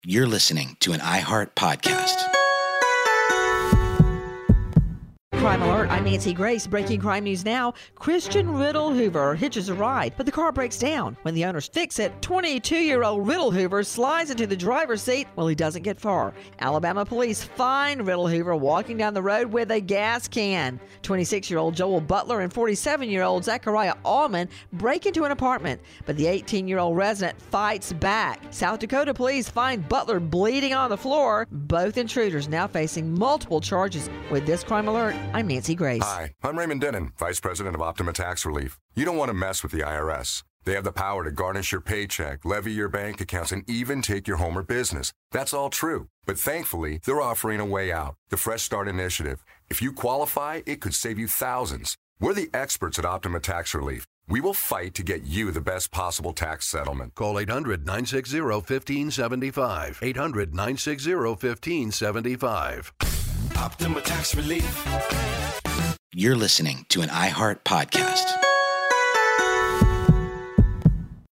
You're listening to an iHeart podcast. Crime Alert, I'm Nancy Grace. Breaking crime news now. Christian Riddle Hoover hitches a ride, but the car breaks down. When the owners fix it, 22-year-old Riddle Hoover slides into the driver's seat. Well, he doesn't get far. Alabama police find Riddle Hoover walking down the road with a gas can. 26-year-old Joel Butler and 47-year-old Zachariah Allman break into an apartment, but the 18-year-old resident fights back. South Dakota police find Butler bleeding on the floor. Both intruders now facing multiple charges. With this Crime Alert, I'm Nancy Grace. Hi, I'm Raymond Denon, Vice President of Optima Tax Relief. You don't want to mess with the IRS. They have the power to garnish your paycheck, levy your bank accounts, and even take your home or business. That's all true. But thankfully, they're offering a way out, the Fresh Start Initiative. If you qualify, it could save you thousands. We're the experts at Optima Tax Relief. We will fight to get you the best possible tax settlement. Call 800-960-1575. 800-960-1575. Optima Tax Relief. You're listening to an iHeart podcast.